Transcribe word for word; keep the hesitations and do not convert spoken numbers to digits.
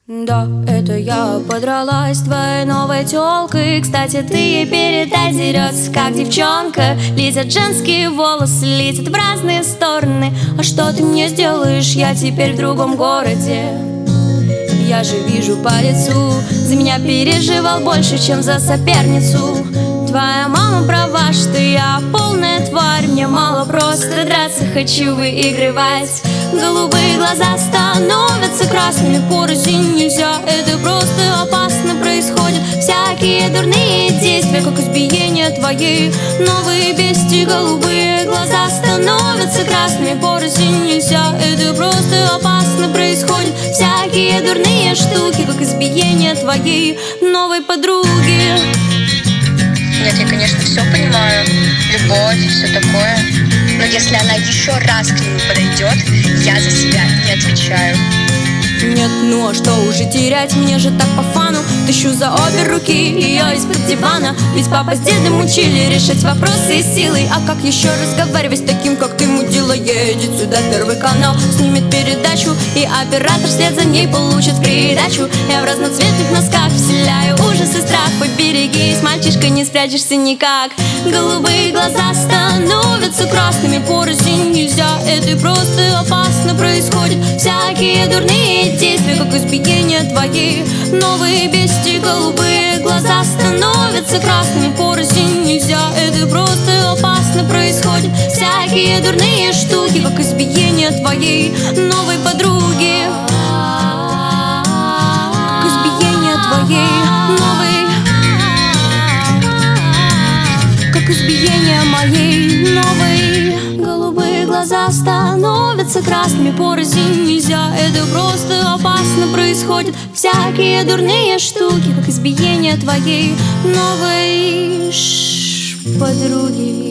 Да, это я подралась с твоей новой тёлкой. Кстати, ты ей передай, дерётся как девчонка. Летят женские волосы, летят в разные стороны. А что ты мне сделаешь, я теперь в другом городе. Я же вижу по лицу, за меня переживал больше, чем за соперницу. Твоя мама права, что я полная тварь. Мне мало просто драться, хочу выигрывать. Голубые глаза становятся красными, порознь нельзя, это просто опасно происходит. Всякие дурные действия, как избиение твоей новые бести. Голубые глаза становятся красными, порознь нельзя, это просто опасно происходит. Всякие дурные штуки, как избиение твоей новой подруги. Нет, я, конечно, все понимаю, любовь, все такое. Но если она еще раз к нему подойдет, я за себя не отвечаю. Нет, ну а что уже терять, мне же так по фану. Тащу за обе руки ее из-под дивана. Ведь папа с дедом учили решать вопросы силой. А как еще разговаривать с таким, как ты, мудила? Едет сюда Первый канал, снимет передачу, и оператор вслед за ней получит в придачу. Я в разноцветных носках вселяю ужас и страх. Поберегись, мальчишка, не спрячешься никак. Голубые глаза становятся красными, порознь нельзя, это просто опасно происходит. Всякие дурные действия, как избиение твоей новые бести. Голубые глаза становятся красными, порознь нельзя, это просто опасно происходит. Всякие дурные штуки, как избиение твоей новой подруги. Как избиение твоей новой, как избиение моей новой. Голубые глаза становятся красными, порознь нельзя, это просто опасно происходит. Всякие дурные штуки, как избиение твоей новой подруги.